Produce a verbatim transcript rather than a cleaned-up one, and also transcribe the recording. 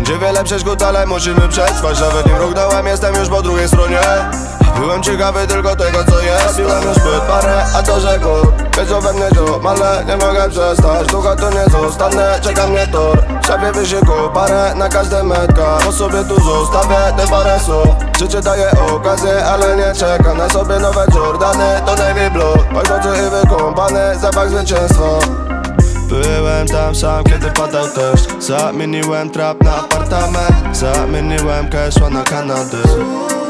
Będzie wiele przeszkód, ale musimy przetrwać. Nawet nie mrugnąłem, jestem już po drugiej stronie. Byłem ciekawy tylko tego, co jest. Biłem już zbyt parę, a to że kur wiedzą we mnie dziób, ale nie mogę przestać. Długo tu nie zostanę, czeka mnie tor. W szafie wysiłku parę na każde metka. Po sobie tu zostawię te parę słów. Życie daje okazję, ale nie czeka na sobie nowe Jordany. To Navy Blue, paźnocy i wykąpany zapach zwycięstwa. Byłem tam sam, kiedy padał deszcz. Zamieniłem trap na apartament. Zamieniłem cashła na Kanady.